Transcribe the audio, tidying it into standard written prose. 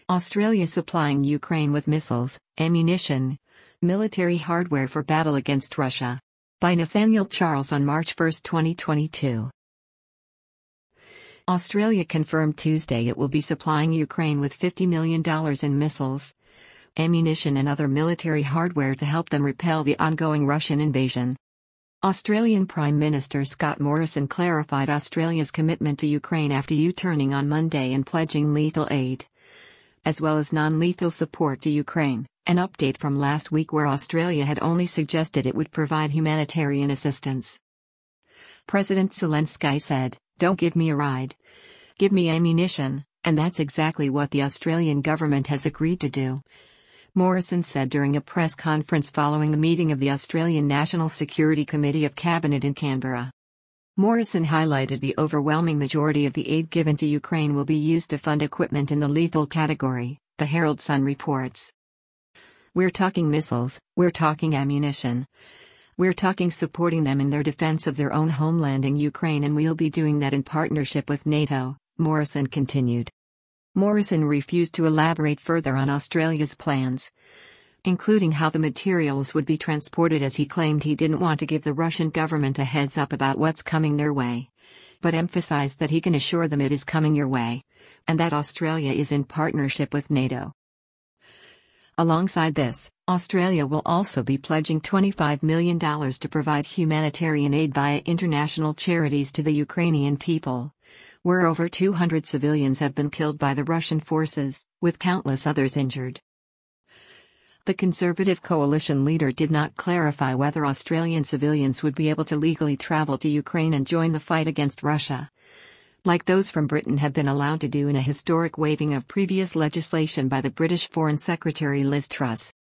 Australia supplying Ukraine with missiles, ammunition, military hardware for battle against Russia. By Nathaniel Charles on March 1, 2022. Australia confirmed Tuesday it will be supplying Ukraine with $50 million in missiles, ammunition and other military hardware to help them repel the ongoing Russian invasion. Australian Prime Minister Scott Morrison clarified Australia's commitment to Ukraine after U-turning on Monday and pledging lethal aid, as well as non-lethal support to Ukraine, an update from last week where Australia had only suggested it would provide humanitarian assistance. President Zelensky said, "Don't give me a ride. Give me ammunition," and that's exactly what the Australian government has agreed to do. Morrison said during a press conference following the meeting of the Australian National Security Committee of Cabinet in Canberra. Morrison highlighted the overwhelming majority of the aid given to Ukraine will be used to fund equipment in the lethal category, the Herald Sun reports. "We're talking missiles, we're talking ammunition. We're talking supporting them in their defense of their own homeland in Ukraine, and we'll be doing that in partnership with NATO," Morrison continued. Morrison refused to elaborate further on Australia's plans, including how the materials would be transported, as he claimed he didn't want to give the Russian government a heads up about what's coming their way, but emphasized that he can assure them it is coming your way, and that Australia is in partnership with NATO. Alongside this, Australia will also be pledging $25 million to provide humanitarian aid via international charities to the Ukrainian people, where over 200 civilians have been killed by the Russian forces, with countless others injured. The Conservative coalition leader did not clarify whether Australian civilians would be able to legally travel to Ukraine and join the fight against Russia, like those from Britain have been allowed to do in a historic waiving of previous legislation by the British Foreign Secretary Liz Truss.